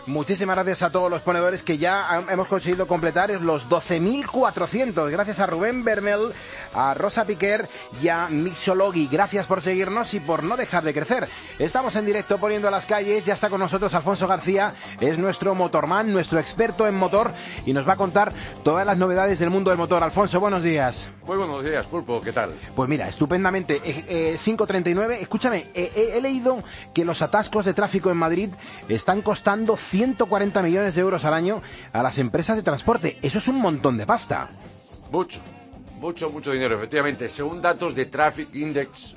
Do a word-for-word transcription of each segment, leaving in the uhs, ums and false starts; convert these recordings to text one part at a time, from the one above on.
Muchísimas gracias a todos los ponedores que ya hemos conseguido completar los doce mil cuatrocientos. Gracias a Rubén Bermel, a Rosa Piquer y a Mixologi. Gracias por seguirnos y por no dejar de crecer. Estamos en directo poniendo las calles. Ya está con nosotros Alfonso García. Es nuestro motorman, nuestro experto en motor y nos va a contar todas las novedades del mundo del motor. Alfonso, buenos días. Muy buenos días, Pulpo. ¿Qué tal? Pues mira, estupendamente. Eh, eh, cinco treinta y nueve. Escúchame, eh, eh, he leído que los atascos de tráfico en Madrid están costando ciento cuarenta millones de euros al año a las empresas de transporte. Eso es un montón de pasta. Mucho, mucho, mucho dinero, efectivamente. Según datos de Traffic Index,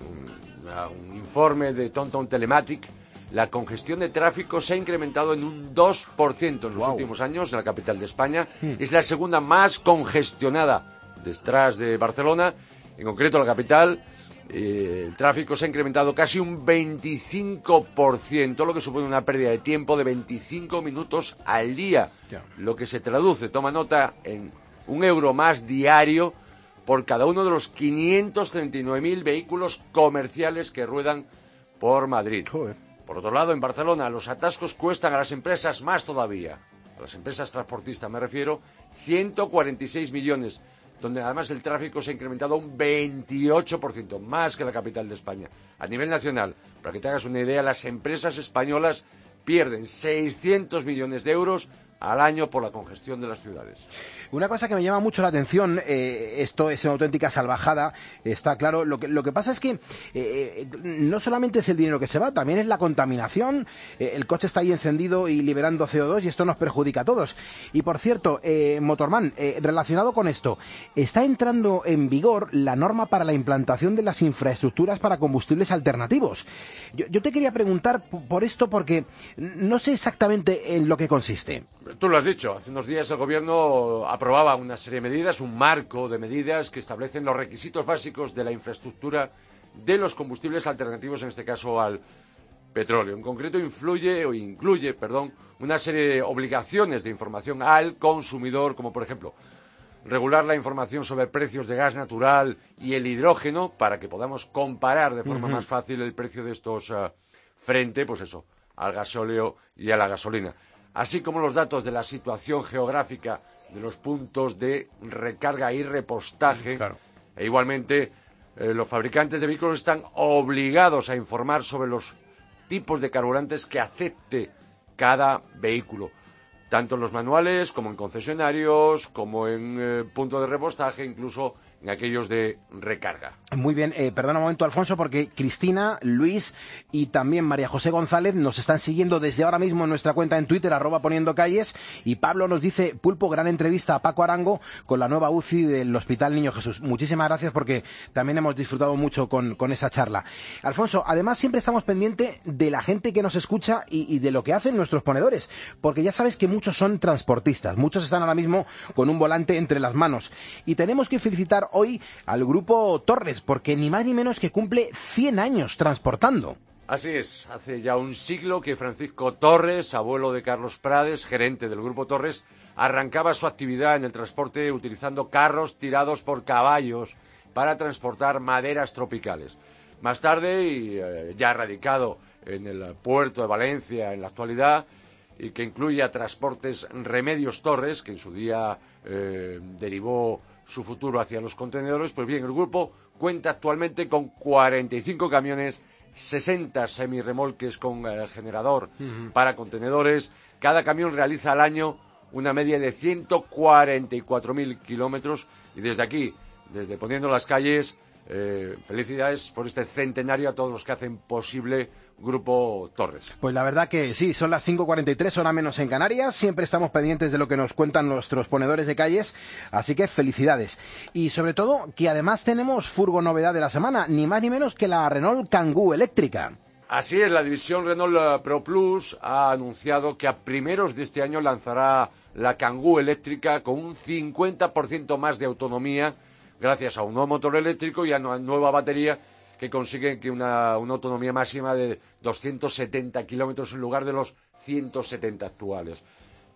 un, un informe de TomTom Telematic, la congestión de tráfico se ha incrementado en un dos por ciento en los wow. últimos años en la capital de España. Hmm. Es la segunda más congestionada detrás de Barcelona. En concreto, la capital, eh, el tráfico se ha incrementado casi un veinticinco por ciento, lo que supone una pérdida de tiempo de veinticinco minutos al día. Yeah. Lo que se traduce, toma nota, en un euro más diario por cada uno de los quinientos treinta y nueve mil vehículos comerciales que ruedan por Madrid. Joder. Por otro lado, en Barcelona, los atascos cuestan a las empresas más todavía. A las empresas transportistas me refiero, ciento cuarenta y seis millones, donde además el tráfico se ha incrementado un veintiocho por ciento, más que la capital de España. A nivel nacional, para que te hagas una idea, las empresas españolas pierden seiscientos millones de euros al año por la congestión de las ciudades. Una cosa que me llama mucho la atención, eh, esto es una auténtica salvajada, está claro, lo que, lo que pasa es que eh, no solamente es el dinero que se va, también es la contaminación, eh, el coche está ahí encendido y liberando C O dos y esto nos perjudica a todos. Y por cierto, eh, Motorman, eh, relacionado con esto, está entrando en vigor la norma para la implantación de las infraestructuras para combustibles alternativos. Yo, yo te quería preguntar por esto porque no sé exactamente en lo que consiste. Tú lo has dicho, hace unos días el gobierno aprobaba una serie de medidas, un marco de medidas que establecen los requisitos básicos de la infraestructura de los combustibles alternativos, en este caso al petróleo. En concreto influye o incluye, perdón, una serie de obligaciones de información al consumidor, como por ejemplo regular la información sobre precios de gas natural y el hidrógeno para que podamos comparar de forma uh-huh. más fácil el precio de estos uh, frente, pues eso, al gasóleo y a la gasolina. Así como los datos de la situación geográfica de los puntos de recarga y repostaje. Claro. E igualmente, eh, los fabricantes de vehículos están obligados a informar sobre los tipos de carburantes que acepte cada vehículo, tanto en los manuales como en concesionarios, como en eh, puntos de repostaje, incluso en aquellos de recarga. Muy bien, eh, perdona un momento, Alfonso, porque Cristina, Luis y también María José González nos están siguiendo desde ahora mismo en nuestra cuenta en Twitter, arroba poniendo calles, y Pablo nos dice, Pulpo, gran entrevista a Paco Arango con la nueva U C I del Hospital Niño Jesús. Muchísimas gracias porque también hemos disfrutado mucho con, con esa charla. Alfonso, además siempre estamos pendientes de la gente que nos escucha y, y de lo que hacen nuestros ponedores, porque ya sabes que muchos son transportistas, muchos están ahora mismo con un volante entre las manos, y tenemos que felicitar hoy al grupo Torres, porque ni más ni menos que cumple cien años transportando. Así es, hace ya un siglo que Francisco Torres, abuelo de Carlos Prades, gerente del grupo Torres, arrancaba su actividad en el transporte utilizando carros tirados por caballos para transportar maderas tropicales. Más tarde, y eh, ya radicado en el puerto de Valencia en la actualidad, y que incluye a Transportes Remedios Torres, que en su día eh, derivó su futuro hacia los contenedores, pues bien, el grupo cuenta actualmente con cuarenta y cinco camiones, sesenta semirremolques con eh, generador uh-huh. para contenedores. Cada camión realiza al año una media de ciento cuarenta y cuatro mil kilómetros. Y desde aquí, desde Poniendo las Calles, eh, felicidades por este centenario a todos los que hacen posible Grupo Torres. Pues la verdad que sí, son las cinco cuarenta y tres, hora menos en Canarias. Siempre estamos pendientes de lo que nos cuentan nuestros ponedores de calles, así que felicidades. Y sobre todo, que además tenemos furgo novedad de la semana, ni más ni menos que la Renault Kangoo eléctrica. Así es, la división Renault Pro Plus ha anunciado que a primeros de este año lanzará la Kangoo eléctrica con un cincuenta por ciento más de autonomía, gracias a un nuevo motor eléctrico y a una nueva batería que consiguen que una, una autonomía máxima de doscientos setenta kilómetros en lugar de los ciento setenta actuales.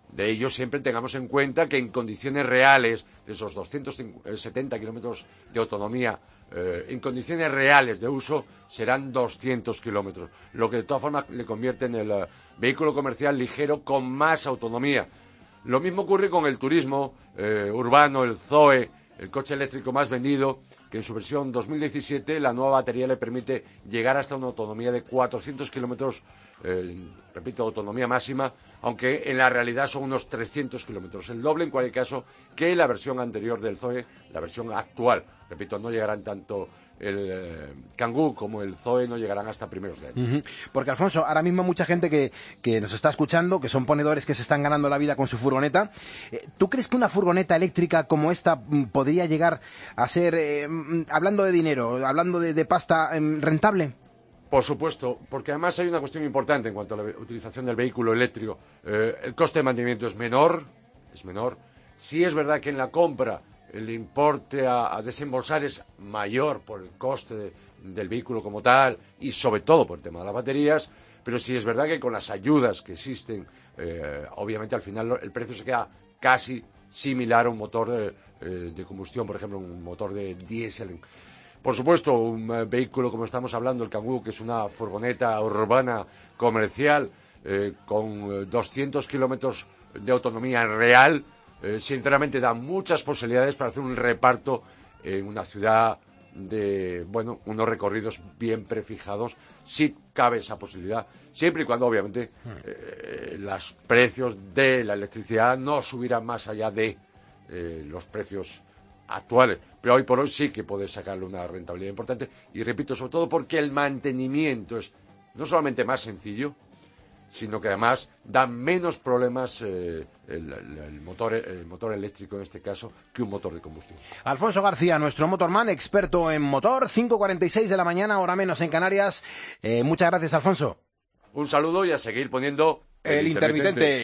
De ello siempre tengamos en cuenta que en condiciones reales, de esos doscientos setenta kilómetros de autonomía, eh, en condiciones reales de uso serán doscientos kilómetros, lo que de todas formas le convierte en el uh, vehículo comercial ligero con más autonomía. Lo mismo ocurre con el turismo eh, urbano, el Zoe, el coche eléctrico más vendido, que en su versión dos mil diecisiete la nueva batería le permite llegar hasta una autonomía de cuatrocientos kilómetros, eh, repito, autonomía máxima, aunque en la realidad son unos trescientos kilómetros, el doble en cualquier caso que la versión anterior del Zoe, la versión actual. Repito, no llegarán tanto el eh, Kangoo como el Zoe, no llegarán hasta primeros de año. Uh-huh. Porque, Alfonso, ahora mismo mucha gente que, que nos está escuchando, que son ponedores que se están ganando la vida con su furgoneta, eh, ¿tú crees que una furgoneta eléctrica como esta m, podría llegar a ser, eh, m, hablando de dinero, hablando de, de pasta, eh, rentable? Por supuesto, porque además hay una cuestión importante en cuanto a la utilización del vehículo eléctrico. Eh, el coste de mantenimiento es menor, es menor. Sí es verdad que en la compra el importe a, a desembolsar es mayor por el coste de, del vehículo como tal y sobre todo por el tema de las baterías, pero sí es verdad que con las ayudas que existen, eh, obviamente al final el precio se queda casi similar a un motor de, eh, de combustión, por ejemplo, un motor de diésel. Por supuesto, un eh, vehículo como estamos hablando, el Kangoo, que es una furgoneta urbana comercial eh, con eh, doscientos kilómetros de autonomía real, eh, sinceramente da muchas posibilidades para hacer un reparto en una ciudad de, bueno, unos recorridos bien prefijados, sí cabe esa posibilidad, siempre y cuando, obviamente, eh, los precios de la electricidad no subirán más allá de eh, los precios actuales, pero hoy por hoy sí que puedes sacarle una rentabilidad importante y repito, sobre todo porque el mantenimiento es no solamente más sencillo, sino que además da menos problemas eh, el, el, el, motor, el motor eléctrico en este caso que un motor de combustión. Alfonso García, nuestro motorman, experto en motor, cinco cuarenta y seis de la mañana, hora menos en Canarias. Eh, muchas gracias, Alfonso. Un saludo y a seguir poniendo el, el intermitente. intermitente.